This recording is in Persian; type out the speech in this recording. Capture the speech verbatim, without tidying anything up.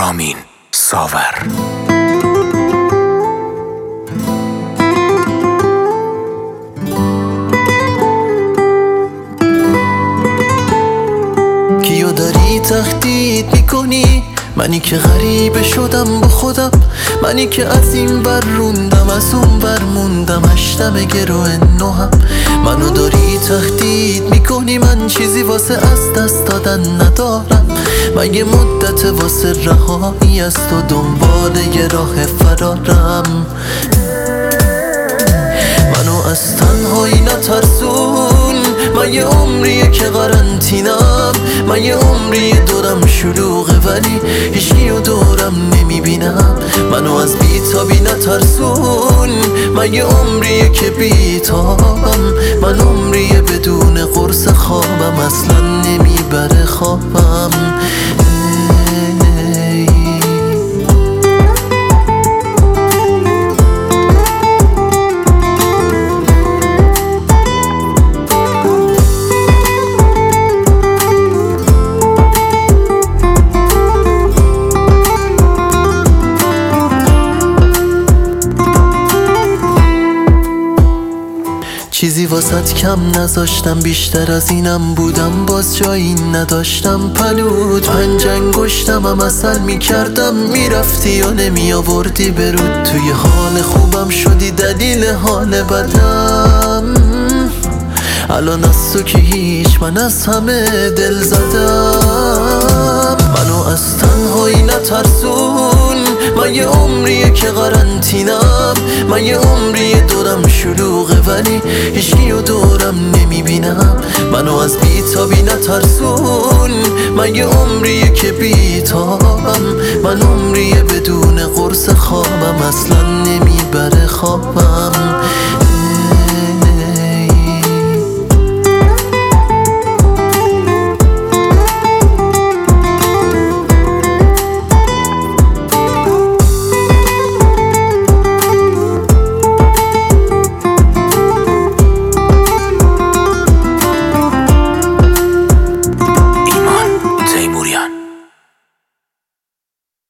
رامین ساور. کیو داری تهدید میکنی؟ منی که غریبه شدم با خودم، منی که از این بر روندم از اون بر موندم، هشتم گروه نهم. منو داری تهدید میکنی، من چیزی واسه از دست دادن ندارم. من یه مدت واسه رهایی از تو دنبال یه راه فرارم. منو از تنهایی نترسون، من یه عمریه که قرنطینم. من یه عمریه دورم شلوغه ولی هیچکیو دورم نمیبینم. منو از بیتابی نترسون، من یه عمریه که بیتابم. من عمریه بدون قرص خوابم، اصلا نمیبره خوابم. چیزی واسط کم نذاشتم، بیشتر از اینم بودم باز جایی نداشتم. پلود پنج انگشتم هم اصل میکردم، میرفتی و نمی آوردی برود. توی حال خوبم شدی دلیل حال بدم. الان از تو که هیچ، من از همه دل زدم. منو از تنهایی نترسون، من یه عمریه که قرنطینم. من یه عمریه دورم شلوغه ولی هیچکیو دورم نمیبینم. منو از بیتابی نترسون، من یه عمریه که بیتابم. من عمریه بدون قرص خوابم، اصلا نمیبره خوابم.